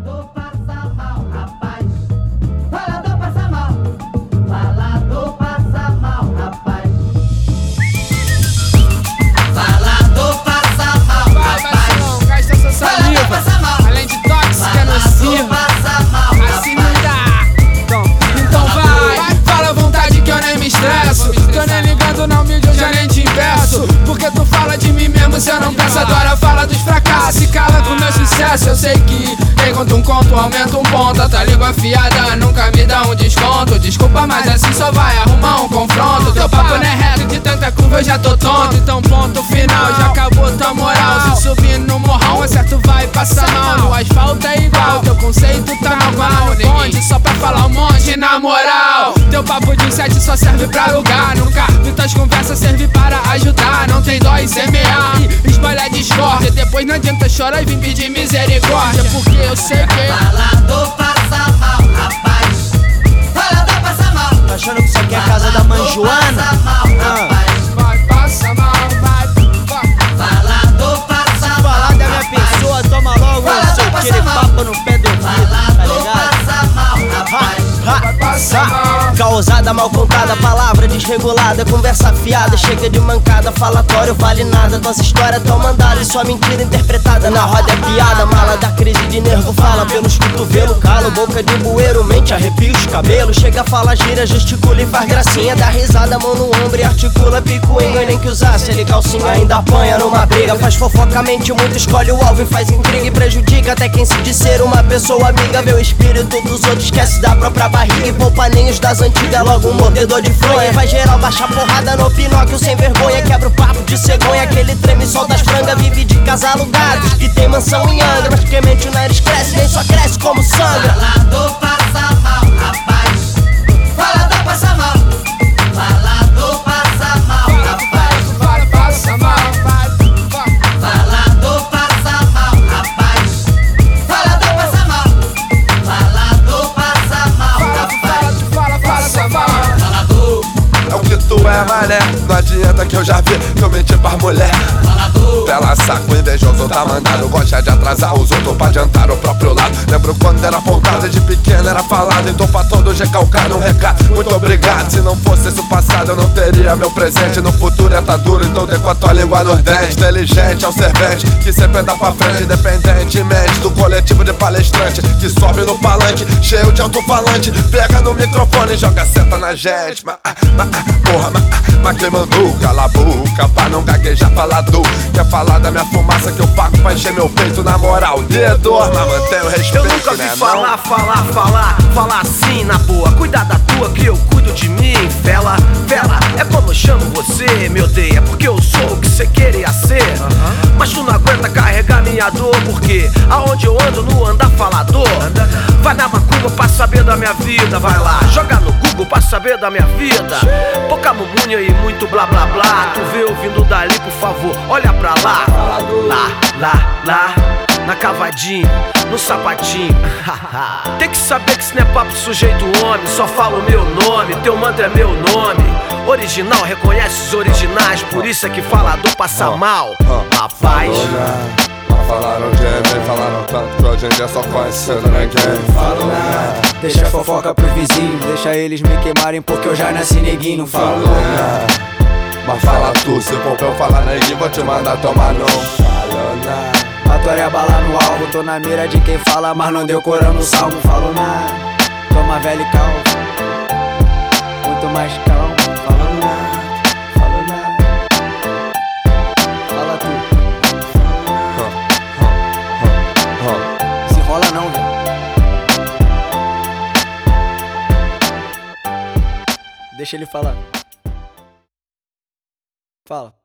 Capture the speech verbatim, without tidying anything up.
Falador passa mal, rapaz. Falador passa mal. Falador passa mal, rapaz. Falador passa mal, Vai, vacilão, gasta essa saliva. Além de tóxica, é nociva. Assim não dá. Então, então vai. Fala à vontade que eu nem me estresso. Tô nem ligando na mídia, eu já nem te impeço. Porque tu fala de mim mesmo, cê não peça. Agora fala dos fracassos e cala com meu sucesso. Eu sei que quem conta um conto aumenta um ponto. Tá língua afiada, nunca me dá um desconto. Desculpa, mas assim só vai arrumar um confronto. Teu papo não é reto, de tanta curva eu já tô tonto. Então ponto final, já acabou tua moral. Se subir no morrão, acerto vai passar mal. No asfalto é igual, teu conceito tá normal. Nem bonde só pra falar um monte na moral. Teu papo de sete só serve pra alugar. Nunca vi tuas conversas servir para ajudar. Não tem dó em semear e espalhar discórdia. Depois não adianta chorar e vir pedir misericórdia. Porque eu sei que falador passa mal, rapaz. Falador passa mal. Tá achando que isso aqui é a casa da mãe Joana? Passa mal, rapaz. vai, passa mal, vai, vai. Falador passa mal. Falar da minha pessoa, toma logo o seu tiro e papo no pé do ouvido, tá Falador ligado? passa mal, rapaz. Ha, Passa mal. causada, mal contada, palavra desregulada, conversa fiada, chega de mancada, falatório vale nada, tuas histórias tão mandadas, sua mentira interpretada, na roda é piada, mala da crise de nervo, fala pelos cotovelos, calo, boca de bueiro, mente, arrepia os cabelos, chega, fala, gira, gesticula e faz gracinha, dá risada, mão no ombro e articula, picuinga, nem que usasse ele calcinha, ainda apanha numa briga, faz fofoca, mente muito, escolhe o alvo e faz intriga e prejudica até quem se diz ser uma pessoa amiga, vê o espírito dos outros, esquece da própria barriga e poupa nem os das antigas, logo um mordedor de fronha. Vai geral baixar porrada no Pinóquio sem vergonha. Quebra o papo de cegonha, aquele treme solta as frangas. Vive de casa alugados e tem mansão em Angra. Mas porque mente o nariz cresce, nem só cresce como sangra. Falador passa mal, rapaz. Falador passa mal. Falador passa mal, rapaz. Vai, passa mal, vai, vai. Falador passa mal, rapaz. Falador passa mal. Falador passa mal, rapaz. Fala, passa mal. Falador, É o que tu é, mané. Não adianta que eu já vi que eu menti pras mulher. falador, Pela saco, invejoso tá mandado. Gosta de atrasar os outros pra adiantar o próprio lado. Lembro quando era apontado, de pequeno era falado. Então pra todos recalcar um recado, muito obrigado. Se não fosse isso passado eu não teria meu presente. No futuro é tá duro, então tem com a tua língua nos dentes. Inteligente é o servente, que sempre anda pra frente. Independentemente do coletivo de palestrante, que sobe no palanque, cheio de alto-falante. Pega no microfone e joga seta na gente. Mas, mas, porra, mas, mas quem mandou? Cala a boca pra não gaguejar falador. Quer falar da minha fumaça que eu pago pra encher meu peito? Na moral, dedo, mas mantenha o respeito. Eu nunca vi né, falar, não? falar, falar, falar assim na boa. Cuida da tua que eu cuido de mim, fela, fela. É como eu chamo você, me odeia porque eu sou o que você queria ser. Mas tu não aguenta carregar minha dor, porque aonde eu ando no andar falador. Vai na macumba pra saber da minha vida, vai lá, joga no Google pra saber da minha vida. Pouca mumunha e muito blá blá blá. Tu vê ouvindo dali, por favor, olha pra lá. Lá, lá, lá, na cavadinha, no sapatinho. Tem que saber que isso não é papo de sujeito homem. Só falo o meu nome, teu mantra é meu nome. Original, reconhece os originais. Por isso é que falador passa mal, rapaz. Falaram de mim, falaram tanto que hoje em dia só conhecendo ninguém. Falo nada, deixa a fofoca pro vizinho. Deixa eles me queimarem porque eu já nasci neguinho. Não falo nada, Mas fala tu, se for pra eu falar neguinho, vou te mandar tomar não. falo nada. Batória bala no alvo, tô na mira de quem fala, mas não decorando o salmo. Falo nada, toma velho e calmo, muito mais calmo. Falo nada, falo nada. Fala tu, se rola não, velho. Deixa ele falar. Fala.